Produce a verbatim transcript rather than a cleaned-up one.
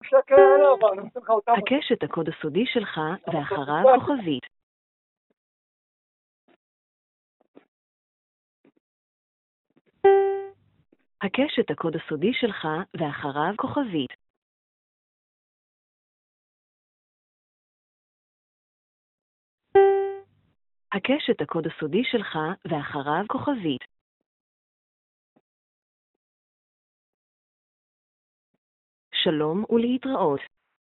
שקל עליו, אני נותן לך אותם. הקש את הקוד הסודי שלך ואחריו כוכבית. הקש את הקוד הסודי שלך ואחריו כוכבית. הקש את הקוד הסודי שלך ואחריו כוכבית. שלום ולהתראות.